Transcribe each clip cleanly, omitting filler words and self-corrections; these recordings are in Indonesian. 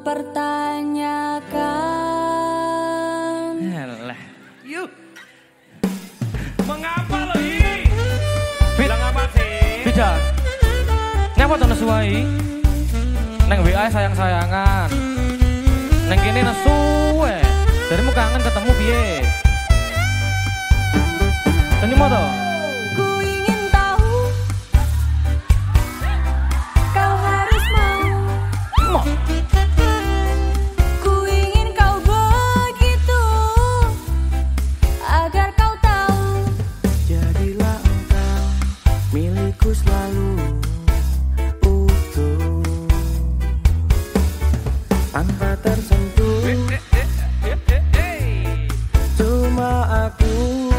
mempertanyakan. Alah. Yuk. Mengapa lo ini? Bilang apa sih? Bijak. Nyapa to nesuai? Neng WA sayang-sayangan. Neng kene nesu darimu kangen ketemu piye? Senyum to? Ku ingin tahu, kau harus mau. Ku ingin kau begitu, agar kau tahu. Jadilah engkau milikku selalu utuh, tanpa tersentuh. Cuma aku.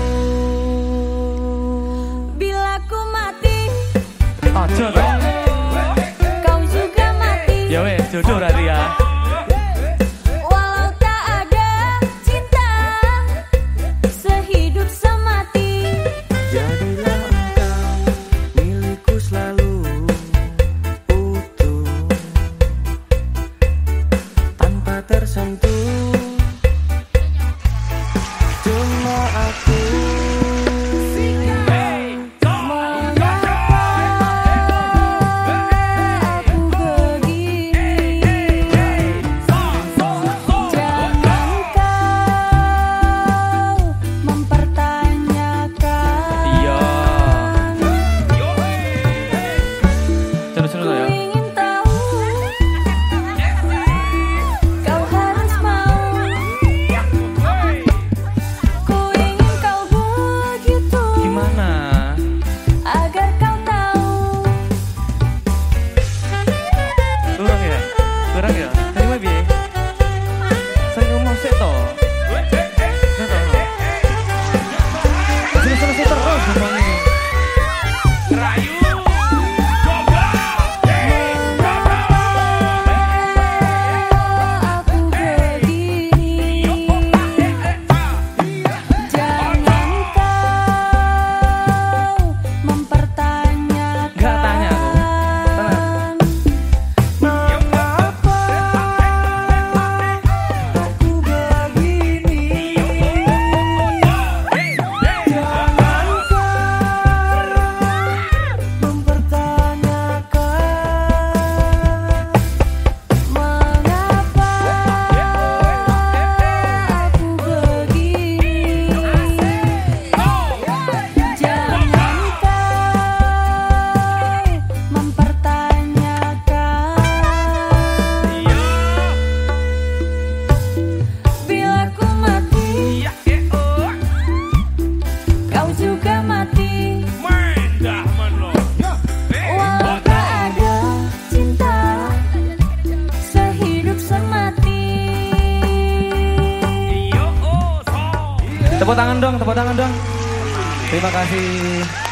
Bila ku mati, Aja to. kau juga mati. Ya wes, jodoh berarti ya. Walau tak ada cinta, sehidup semati. Jadilah engkau milikku selalu utuh, tanpa tersentuh. Cuma aku. Tepuk tangan dong. Terima kasih.